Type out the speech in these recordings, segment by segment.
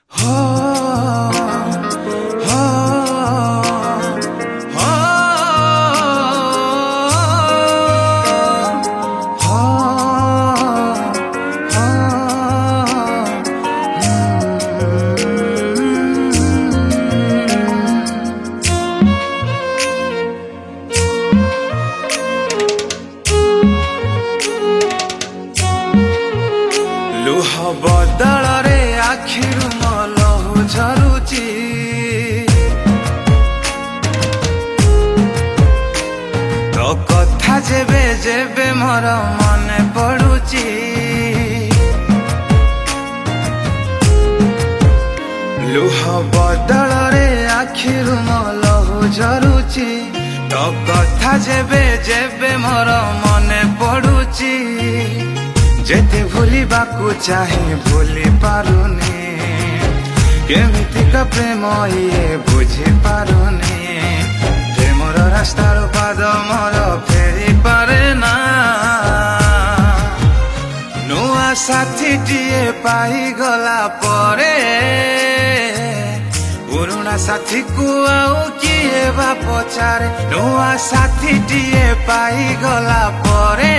लुह बदल रे आखिरु मलहु झरुची तो कथा जेबे जेबे मोर मने पड़ुची लुह बदल रे आखिरु मलहु झरुची तो कथा जेबे जेबे मोर मने पड़ुची जेते भूलिबाकू चाहे भूली पारुनी केमितिका प्रेम ये बुझी पारुनी प्रेमर रास्तार पाद मोर फेरी पारे ना नुआ साथीटीए पाई गला परे पुरुणा साथी को आउ किए बा पचारे नुआ साथीटीए पाई गला परे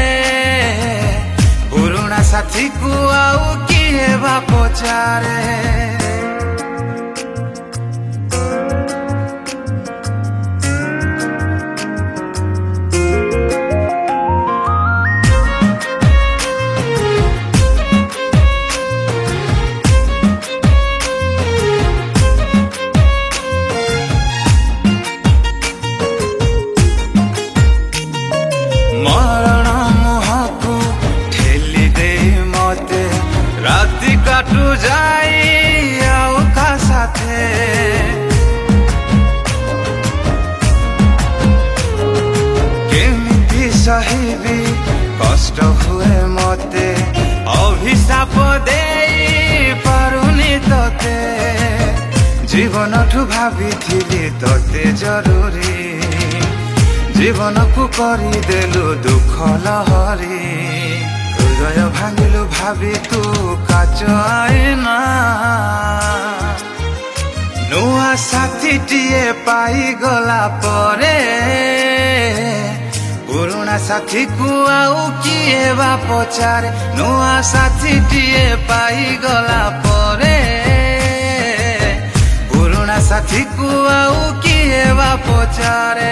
पुरुणा साथी को आउ किए बा पचारे राति काटू जाई आओ का साथे केमिति सहिबी कष्ट हुए मते अभिशाप देई पारुनी तते जीवन ठू भाभी थिली तते जरूरी जीवन को करी देलु दुख लहरी हृदय भांगिलु भाभी तू काच आईना नुआ साथीटीए पाई गला परे पुरुणा साथी को आउ किए बा पचारे नुआ साथीटीए पाई गला परे पुरुणा साथी को आउ किए बा पचारे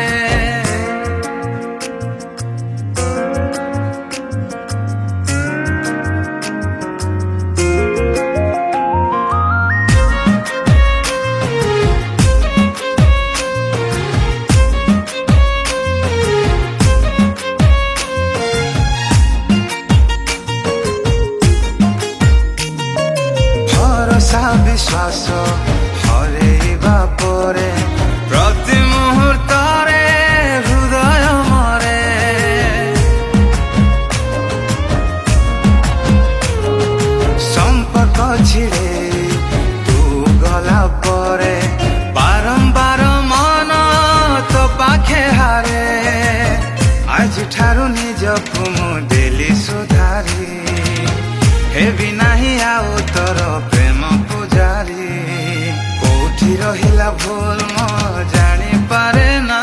विश्वास हरेबा परे प्रति मुहूर्तरे हृदय मरे संपर्क छिड़े तू गला परे बारंबार मन तो पाखे हारे आज ठारू निजकू मु देली सुधारी हेबी नाही आउ तोर प्रेम पुजारी कोठी रहिला भूल मो जानी पारे ना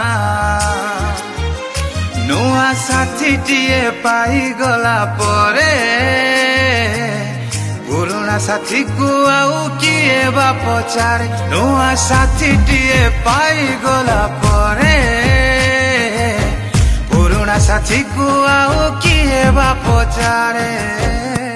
नुआ साथीटीए पाई गला परे पुरुणा साथी को आउ किए बा पचारे नुआ साथीटीए पाई गला परे पुरुणा साथी को आउ किए बा पचारे।